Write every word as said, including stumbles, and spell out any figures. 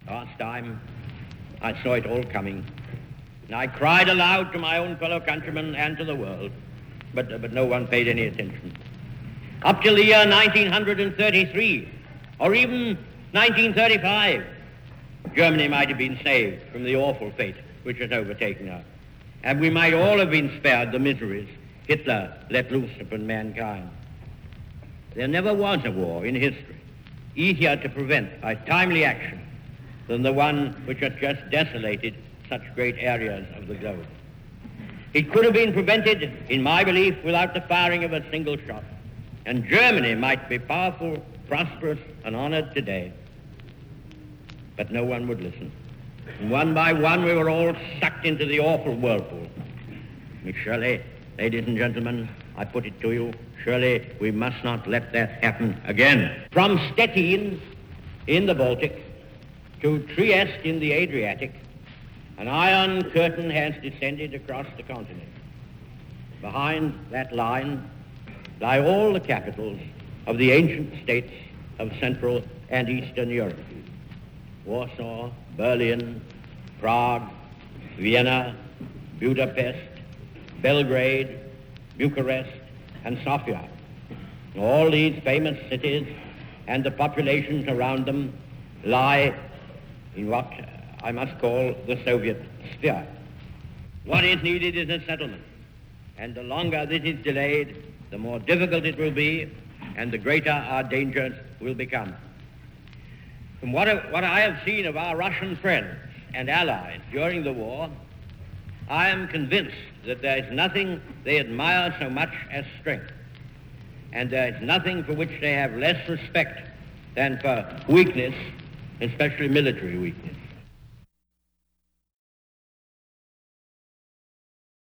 Last time, I saw it all coming. And I cried aloud to my own fellow countrymen and to the world, but, uh, but no one paid any attention. Up till the year nineteen thirty-three, or even nineteen thirty-five, Germany might have been saved from the awful fate which had overtaken her. And we might all have been spared the miseries Hitler let loose upon mankind. There never was a war in history easier to prevent by timely action than the one which has just desolated such great areas of the globe. It could have been prevented, in my belief, without the firing of a single shot, and Germany might be powerful, prosperous, and honored today. But no one would listen. And one by one we were all sucked into the awful whirlpool. Surely, ladies and gentlemen, I put it to you, surely we must not let that happen again. From Stettin in the Baltic to Trieste in the Adriatic, an iron curtain has descended across the continent. Behind that line lie all the capitals of the ancient states of Central and Eastern Europe. Warsaw, Berlin, Prague, Vienna, Budapest, Belgrade, Bucharest, and Sofia. All these famous cities and the populations around them lie in what I must call the Soviet sphere. What is needed is a settlement, and the longer this is delayed, the more difficult it will be, and the greater our dangers will become. From what I, what I have seen of our Russian friends and allies during the war, I am convinced that there is nothing they admire so much as strength, and there is nothing for which they have less respect than for weakness, especially military weakness.